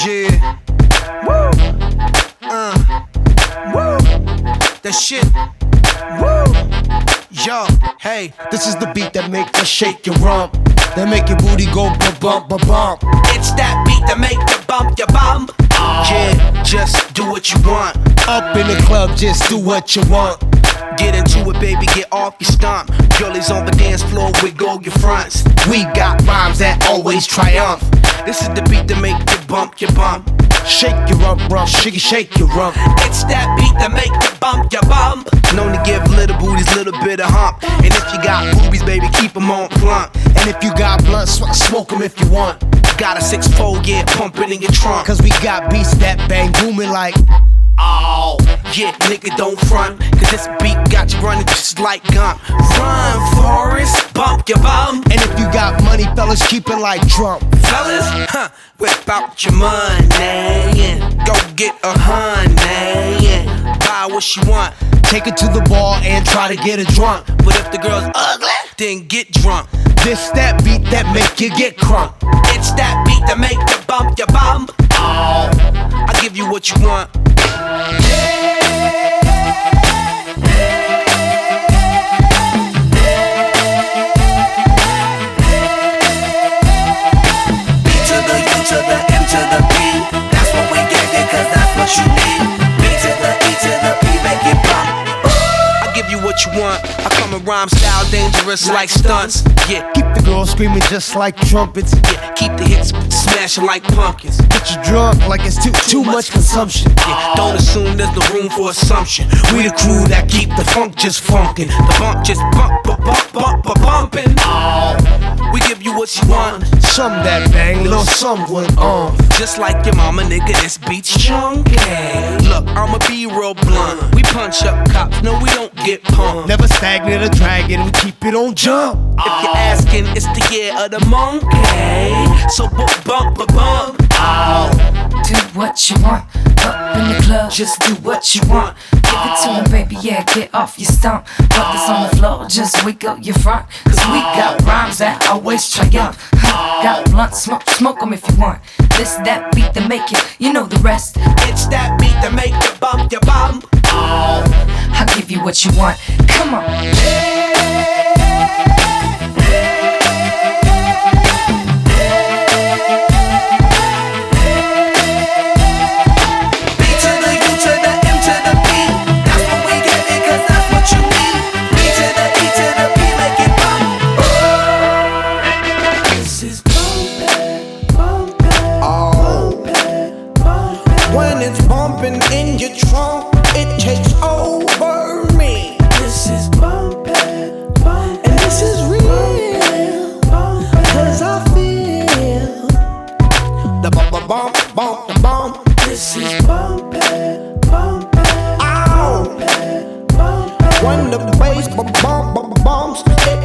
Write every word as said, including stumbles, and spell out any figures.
Yeah. Woo. Uh. Woo. That shit. Woo. Yo, hey, this is the beat that make you shake your rump, that make your booty go ba-bump, ba-bump. It's that beat that make you bump your bump. Yeah, just do what you want. Up in the club, just do what you want. Get into it, baby, get off your stomp. Girlies on the dance floor, wiggle your fronts. We got rhymes that always triumph. This is the beat that make you bump your bump. Shake your rump, rump, shake, shake your rump. It's that beat that make you bump your bump. Known to give little booties little bit of hump. And if you got boobies, baby, keep them on plump. And if you got blunt, smoke them if you want. Got a six four, yeah, pumping in your trunk. Cause we got beats that bang booming like, oh, yeah, nigga, don't front. Cause this beat got you running just like Gump. Run, Forrest, bump your bum. And if you got money, fellas, keep it like Trump. Fellas, huh, whip out your money and go get a honey and buy what she want. Take it to the bar and try to get her drunk. But if the girl's ugly, then get drunk. This that beat that make you get crunk. It's that beat that make you bump your bum. Oh, I give you what you want. To the M to the B, that's what we gave you, cause that's what you need. B to the E to the P, make it bump. I give you what you want. I come in rhyme style, dangerous like stunts. Yeah, keep the girls screaming just like trumpets. Yeah, keep the hits smashing like pumpkins. Get you drunk like it's too too much consumption. Yeah, don't assume there's no room for assumption. We the crew that keep the funk just funkin'. The bump just bump, bump, bump, bump, bump, bumpin'. Oh, we give you what you want. Some that bang, little someone on. Just like your mama, nigga, this beat's chunky. Look, I'ma be real blunt. We punch up cops, no, we don't get pumped. Never stagnant or dragging, we keep it on jump. If you're asking, it's the year of the monkey. So bump, bump, bump, bump. Oh. Do what you want, up in the club, just do what you want. Give it to him, baby, yeah, get off your stump. Put this on the floor, just wiggle your front. Cause we got rhymes that always triumph. Huh, got blunt, smoke, smoke them if you want. This, that beat that make it, you know the rest. It's that beat that make you bump your bum. Oh, I'll give you what you want, come on. In your trunk, it takes over me. This is bumpin', bumpin', and this is real, bumpin', cause I feel the bump, bump, bump, bump, the bump. This is bumpin', bumpin', ow, bumpin', bumpin'. When the bass bump, bump, bump, bumps, it